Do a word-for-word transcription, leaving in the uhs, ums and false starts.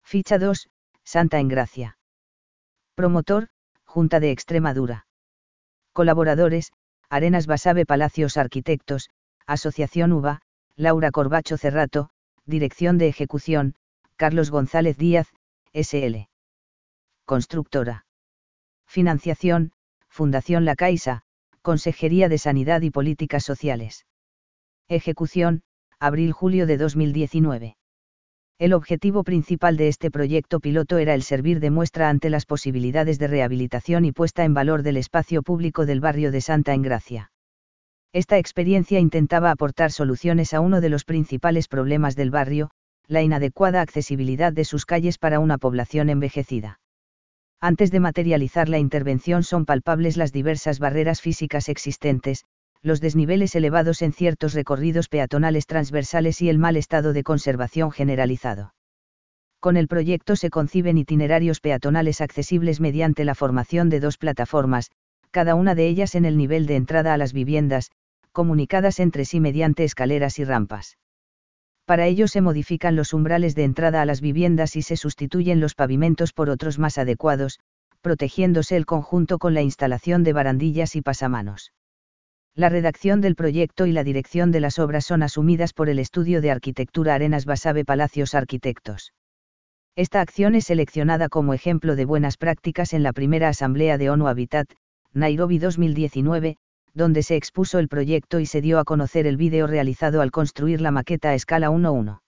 Ficha dos, Santa Engracia. Promotor, Junta de Extremadura. Colaboradores, Arenas Basabe Palacios Arquitectos, Asociación U V A, Laura Corbacho Cerrato, Dirección de Ejecución, Carlos González Díaz, S L. Constructora. Financiación, Fundación La Caixa, Consejería de Sanidad y Políticas Sociales. Ejecución, abril-julio de dos mil diecinueve. El objetivo principal de este proyecto piloto era el servir de muestra ante las posibilidades de rehabilitación y puesta en valor del espacio público del barrio de Santa Engracia. Esta experiencia intentaba aportar soluciones a uno de los principales problemas del barrio, la inadecuada accesibilidad de sus calles para una población envejecida. Antes de materializar la intervención son palpables las diversas barreras físicas existentes, los desniveles elevados en ciertos recorridos peatonales transversales y el mal estado de conservación generalizado. Con el proyecto se conciben itinerarios peatonales accesibles mediante la formación de dos plataformas, cada una de ellas en el nivel de entrada a las viviendas, comunicadas entre sí mediante escaleras y rampas. Para ello se modifican los umbrales de entrada a las viviendas y se sustituyen los pavimentos por otros más adecuados, protegiéndose el conjunto con la instalación de barandillas y pasamanos. La redacción del proyecto y la dirección de las obras son asumidas por el Estudio de Arquitectura Arenas Basabe Palacios Arquitectos. Esta acción es seleccionada como ejemplo de buenas prácticas en la primera Asamblea de ONU Habitat, Nairobi dos mil diecinueve, donde se expuso el proyecto y se dio a conocer el vídeo realizado al construir la maqueta a escala uno uno.